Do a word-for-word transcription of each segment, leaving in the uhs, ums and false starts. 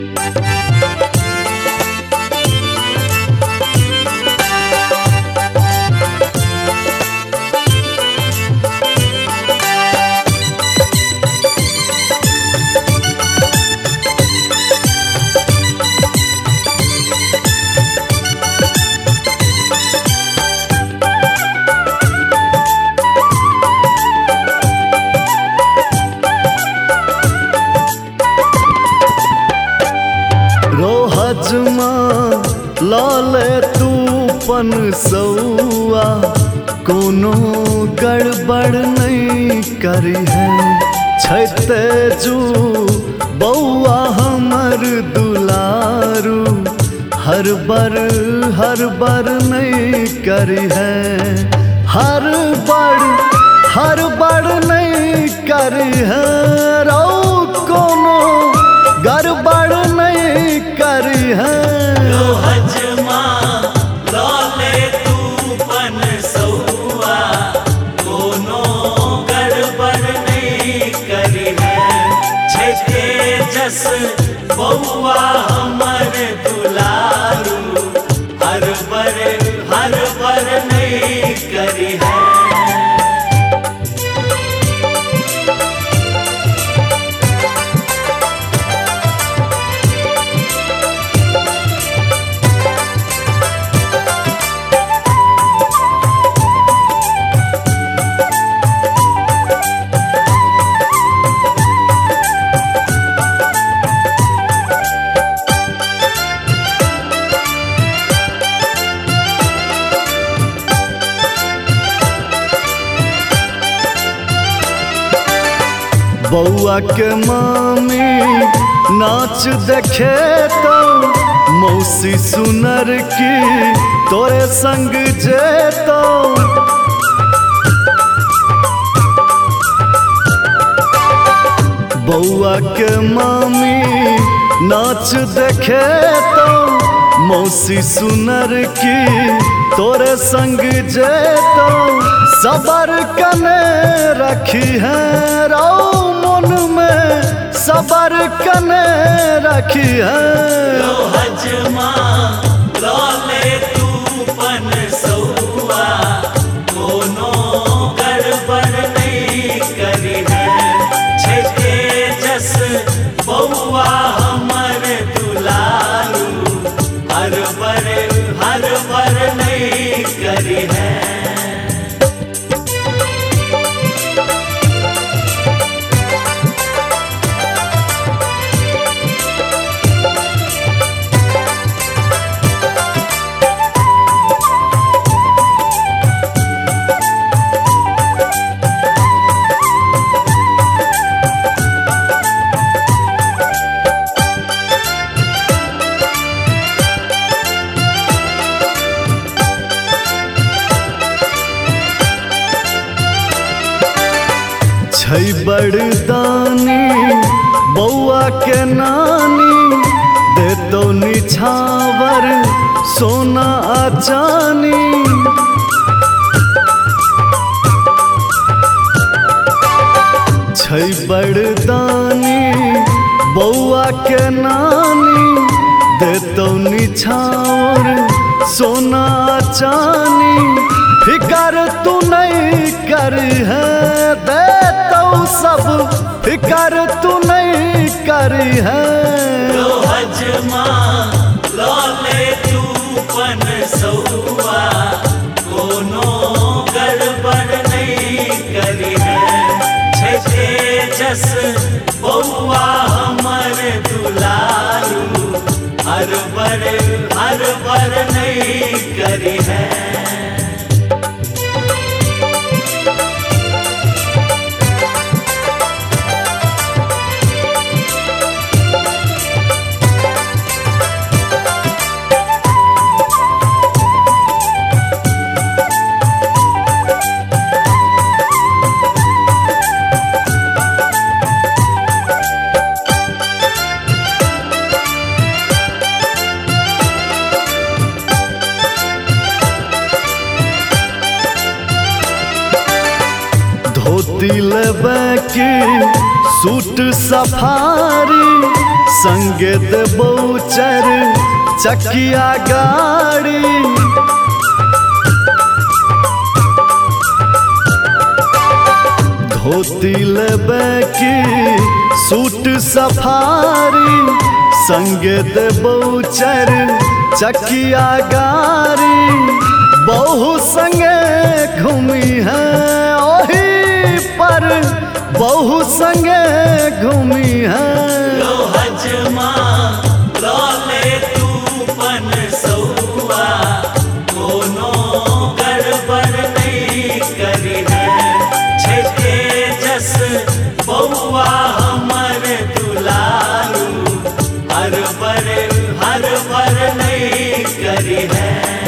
रोहजमा लाले तू पन सौआ कोनो गड़बड़ नहीं करी है। छैते जू बौआ हमर दुलारू हर बर हर बर नहीं करी है। हर बड़ हर बड़ नहीं करी है। रो कोनो गड़बड़ नहीं करी है। रोहजमा लाले तू पन सौआ कोनो गड़बड़ नहीं करी है। छैते जस बौआ हमर दुलारू हर बर हर बर नहीं करी है। बौआ के मामी नाच देखे तो मौसी सुनर की तोरे संग जेतो। बौआ के मामी नाच देखे तो मौसी सुनर की तोरे संग जेतो। सबर कने रखी है। रो मन में सबर कने रखी है। रोहजमा लाले तू पन सौआ कोनो गड़बड़ नहीं करी है। छैते जस बौआ हमर दुलारू हर बर हर बर नहीं करी है। छै बड़दानी बौआ के नानी दे तो निछावर सोना आ चानी। छै बड़दानी बौआ के नानी दे तो निछावर सोना आ चानी। फिकर तू नहीं करी है। दे तो सब फिकर तू नहीं करी है। रोहजमा लाले तू पन सौआ कोनो गड़बड़ नहीं करी है। छैते जस बौआ हमर दुलारू हर बर हर बर नहीं करी है। धोती लेबे की सूट सफारी संगे देबौ चार चकिया गाड़ी। धोती लेबे की सूट सफारी, संगे देबौ चार चकिया गाड़ी। बहू संगे घूमी है ओही पर, बहू संगे घूमी है। लो हजमा लो ले तूफन सौआ, कोनो गड़बड़ नहीं करी है। छेके जस बउआ हमर दुलारू, हर बर हर बर नहीं करी है।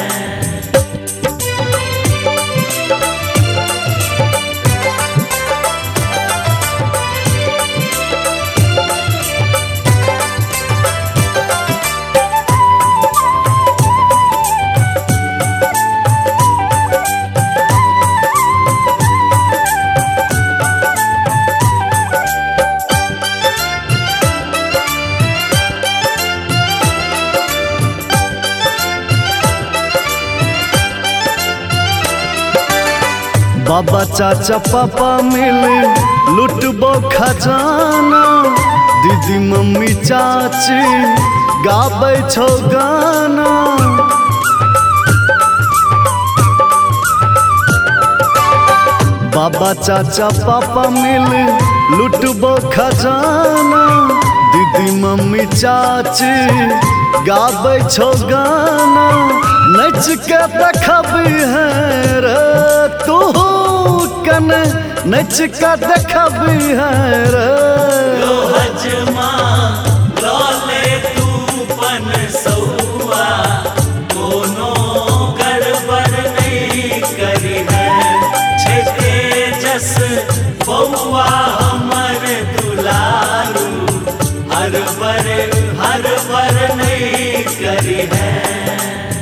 बाबा चाचा पापा मिल लुटबो खजाना। दीदी मम्मी चाची गाबै छौ गाना। बाबा चाचा पापा मिल लुटबो खजाना। दीदी मम्मी चाची गाबै छौ गाना। नच के देखबी है रे तू कन, नच के देखबी है रे। लो हजमा लो ले तूफन सौआ, कोनो गड़बड़ नहीं करी है। छेके जस बउआ हमर दुलारू, हर बर हर बर नहीं करी है।